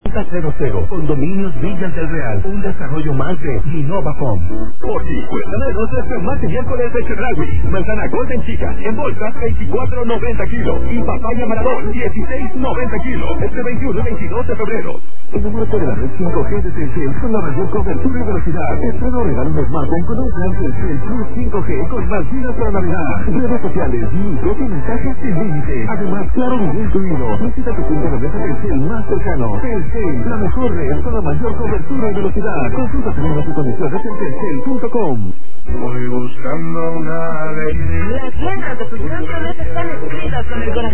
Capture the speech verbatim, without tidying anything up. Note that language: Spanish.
cero cero, Condominios Villas del Real, un desarrollo más de Innovafom. Por cincuenta de doce de martes y miércoles de Chedraui. Manzana Golden Chica, en bolsas veinticuatro noventa kilos. Y papaya Maradón, dieciséis noventa kilos. Este veintiuno y veintidós de febrero. Enamórate de la red cinco G de Telcel con la mayor cobertura y velocidad. Estreno regalo un smartphone con un plan Telcel Plus cinco G con más gigas para Navidad. Redes sociales, micros y mensajes sin límite. Además, claro, video incluido. Visita tu punto de venta Telcel más cercano. Telcel, la mejor red con la mayor cobertura y velocidad. Consulta términos y condiciones en telcel punto com. Voy buscando una alegría. Las letras de tus canciones están escritas con el corazón.